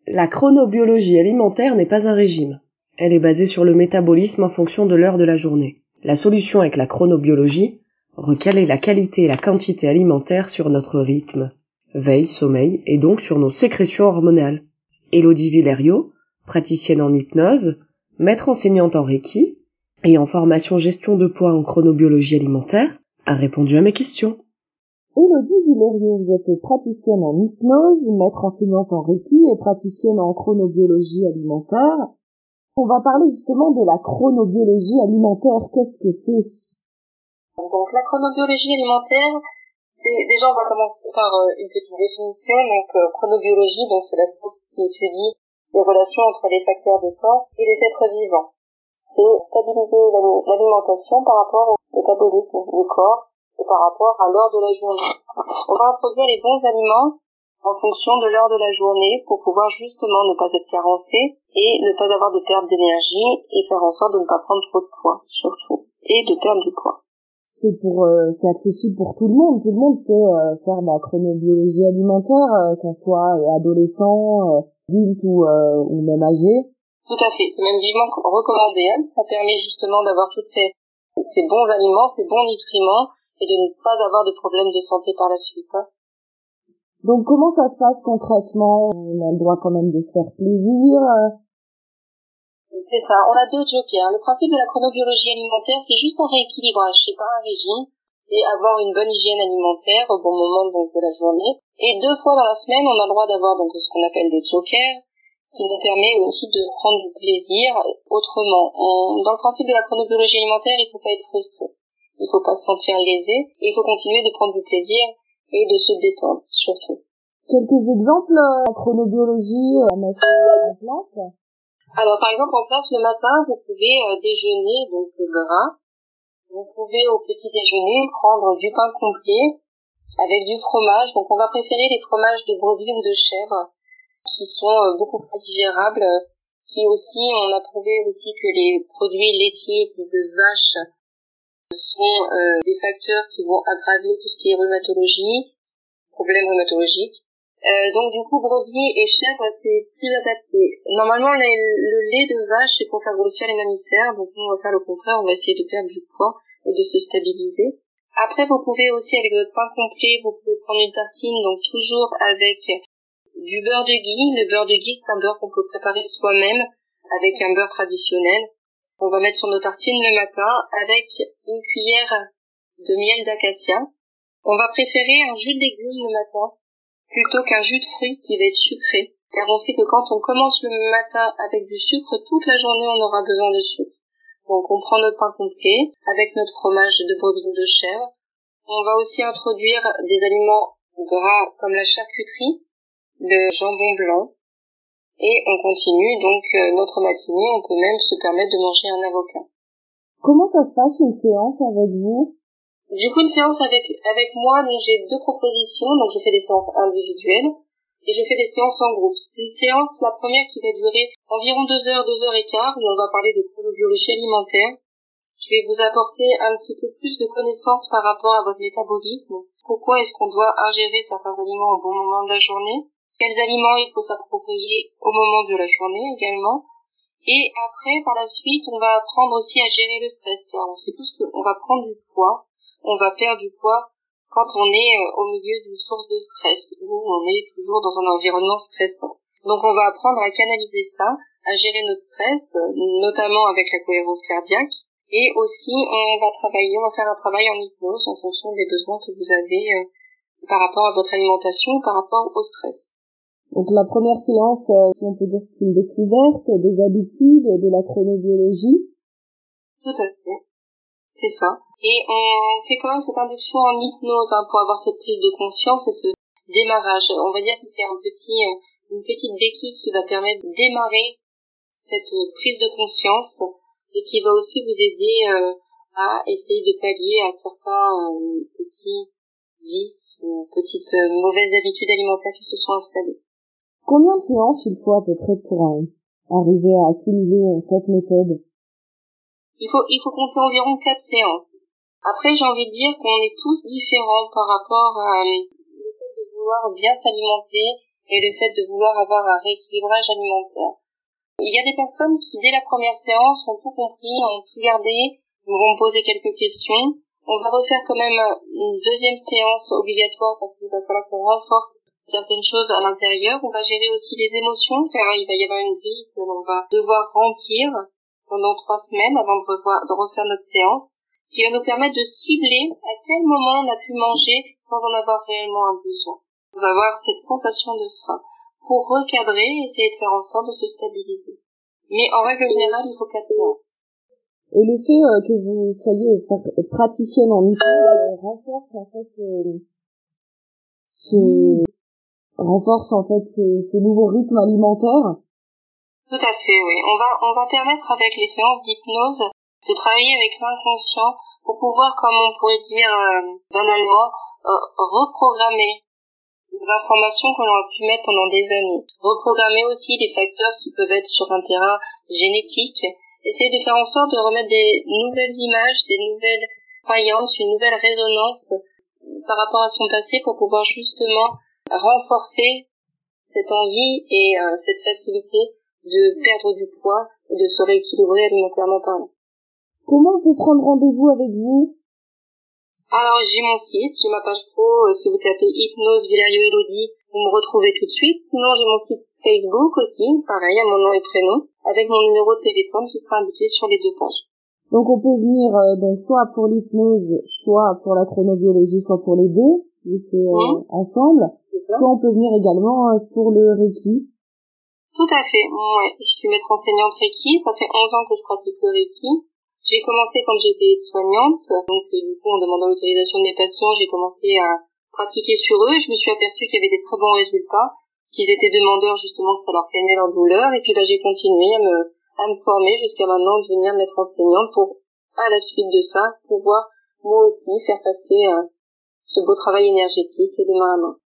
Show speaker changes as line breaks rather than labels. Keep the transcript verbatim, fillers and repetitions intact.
La chronobiologie alimentaire n'est pas un régime. Elle est basée sur le métabolisme en fonction de l'heure de la journée. La solution avec la chronobiologie, recaler la qualité et la quantité alimentaire sur notre rythme, veille, sommeil et donc sur nos sécrétions hormonales. Élodie Villerio, praticienne en hypnose, maître enseignante en Reiki et en formation gestion de poids en chronobiologie alimentaire, a répondu à mes questions.
Élodie Villerio, vous êtes praticienne en hypnose, maître enseignante en Reiki et praticienne en chronobiologie alimentaire. On va parler justement de la chronobiologie alimentaire. Qu'est-ce que c'est?
Donc la chronobiologie alimentaire, c'est déjà on va commencer par euh, une petite définition. Donc euh, chronobiologie, donc c'est la science qui étudie les relations entre les facteurs de temps et les êtres vivants. C'est stabiliser l'alimentation par rapport au métabolisme du corps et par rapport à l'heure de la journée. On va introduire les bons aliments en fonction de l'heure de la journée pour pouvoir justement ne pas être carencé et ne pas avoir de perte d'énergie et faire en sorte de ne pas prendre trop de poids surtout et de perdre du poids.
C'est pour, euh, c'est accessible pour tout le monde. Tout le monde peut euh, faire de la chronobiologie alimentaire, euh, qu'on soit euh, adolescent, euh, adulte ou, euh, ou même âgé.
Tout à fait, c'est même vivement recommandé. Hein. Ça permet justement d'avoir tous ces, ces bons aliments, ces bons nutriments et de ne pas avoir de problèmes de santé par la suite. Hein.
Donc comment ça se passe concrètement? On a le droit quand même de se faire plaisir. Euh...
C'est ça, on a deux jokers. Le principe de la chronobiologie alimentaire, c'est juste un rééquilibrage, c'est pas un régime. C'est avoir une bonne hygiène alimentaire au bon moment donc de la journée. Et deux fois dans la semaine, on a le droit d'avoir donc ce qu'on appelle des jokers, qui nous permet aussi de prendre du plaisir autrement. On, dans le principe de la chronobiologie alimentaire, il faut pas être frustré. Il faut pas se sentir lésé. Et il faut continuer de prendre du plaisir et de se détendre, surtout.
Quelques exemples euh, en chronobiologie à mettre en place?
Alors, par exemple, en place, le matin, vous pouvez euh, déjeuner, donc le gras. Vous pouvez, au petit déjeuner, prendre du pain complet avec du fromage. Donc, on va préférer les fromages de brebis ou de chèvre, qui sont euh, beaucoup plus digérables, euh, qui aussi, on a prouvé aussi que les produits laitiers dits de vache sont euh, des facteurs qui vont aggraver tout ce qui est rhumatologie, problèmes rhumatologiques. Euh, donc du coup brebis et chèvre c'est plus adapté. Normalement les, le lait de vache c'est pour faire grossir les mammifères, donc nous on va faire le contraire, on va essayer de perdre du poids et de se stabiliser. Après vous pouvez aussi avec votre pain complet, vous pouvez prendre une tartine, donc toujours avec du beurre de ghee. Le beurre de ghee c'est un beurre qu'on peut préparer soi-même avec un beurre traditionnel. On va mettre sur nos tartines le matin avec une cuillère de miel d'acacia. On va préférer un jus de légumes le matin plutôt qu'un jus de fruits qui va être sucré. Car on sait que quand on commence le matin avec du sucre, toute la journée on aura besoin de sucre. Donc on prend notre pain complet avec notre fromage de brebis ou de chèvre. On va aussi introduire des aliments gras comme la charcuterie, le jambon blanc. Et on continue donc euh, notre matinée, on peut même se permettre de manger un avocat.
Comment ça se passe une séance avec vous?
Du coup, une séance avec avec moi, donc j'ai deux propositions. Donc je fais des séances individuelles et je fais des séances en groupe. Une séance, la première qui va durer environ deux heures, deux heures et quart, où on va parler de chronobiologie alimentaire. Je vais vous apporter un petit peu plus de connaissances par rapport à votre métabolisme. Pourquoi est-ce qu'on doit ingérer certains aliments au bon moment de la journée? Quels aliments il faut s'approprier au moment de la journée également? Et après, par la suite, on va apprendre aussi à gérer le stress, car on sait tous qu'on va prendre du poids. On va perdre du poids quand on est euh, au milieu d'une source de stress, où on est toujours dans un environnement stressant. Donc on va apprendre à canaliser ça, à gérer notre stress, euh, notamment avec la cohérence cardiaque. Et aussi, on va travailler, on va faire un travail en hypnose en fonction des besoins que vous avez euh, par rapport à votre alimentation ou par rapport au stress.
Donc la première séance, euh, si on peut dire, c'est une découverte des habitudes, de la chronobiologie.
Tout à fait. C'est ça. Et on fait quand même cette induction en hypnose hein, pour avoir cette prise de conscience et ce démarrage. On va dire que c'est un petit, une petite béquille qui va permettre de démarrer cette prise de conscience et qui va aussi vous aider euh, à essayer de pallier à certains euh, petits vices ou petites euh, mauvaises habitudes alimentaires qui se sont installées.
Combien de séances il faut à peu près pour euh, arriver à assimiler euh, cette méthode?
Il faut, il faut compter environ quatre séances. Après, j'ai envie de dire qu'on est tous différents par rapport à euh, le fait de vouloir bien s'alimenter et le fait de vouloir avoir un rééquilibrage alimentaire. Il y a des personnes qui, dès la première séance, ont tout compris, ont tout gardé, vont me poser quelques questions. On va refaire quand même une deuxième séance obligatoire parce qu'il va falloir qu'on renforce certaines choses à l'intérieur. On va gérer aussi les émotions car il va y avoir une grille que l'on va devoir remplir pendant trois semaines avant de, revoir, de refaire notre séance, qui va nous permettre de cibler à quel moment on a pu manger sans en avoir réellement un besoin. Pour avoir cette sensation de faim, pour recadrer et essayer de faire en sorte de se stabiliser. Mais en règle générale, il faut quatre séances.
Et le fait euh, que vous soyez praticienne en hypnose euh, renforce en fait euh, ce renforce en fait ce, ce nouveau rythme alimentaire.
Tout à fait, oui. On va on va permettre avec les séances d'hypnose de travailler avec l'inconscient pour pouvoir, comme on pourrait dire euh, banalement, euh, reprogrammer les informations que l'on a pu mettre pendant des années. Reprogrammer aussi des facteurs qui peuvent être sur un terrain génétique. Essayer de faire en sorte de remettre des nouvelles images, des nouvelles croyances, une nouvelle résonance par rapport à son passé pour pouvoir justement renforcer cette envie et euh, cette facilité de perdre du poids et de se rééquilibrer alimentairement parlant.
Comment on peut prendre rendez-vous avec vous?
Alors j'ai mon site, j'ai ma page pro, euh, si vous tapez Hypnose Villario Elodie, vous me retrouvez tout de suite. Sinon j'ai mon site Facebook aussi, pareil, à mon nom et prénom, avec mon numéro de téléphone qui sera indiqué sur les deux pages.
Donc on peut venir euh, donc soit pour l'hypnose, soit pour la chronobiologie, soit pour les deux, vu que c'est euh, mmh. ensemble. Soit on peut venir également euh, pour le Reiki.
Tout à fait, ouais. Je suis maître enseignante Reiki, ça fait onze ans que je pratique le Reiki. J'ai commencé quand j'étais soignante, donc euh, du coup en demandant l'autorisation de mes patients, j'ai commencé à pratiquer sur eux. Je me suis aperçue qu'il y avait des très bons résultats, qu'ils étaient demandeurs justement que ça leur calmait leur douleur, et puis bah, j'ai continué à me, à me former jusqu'à maintenant devenir maître enseignante pour, à la suite de ça, pouvoir moi aussi faire passer euh, ce beau travail énergétique de main à main.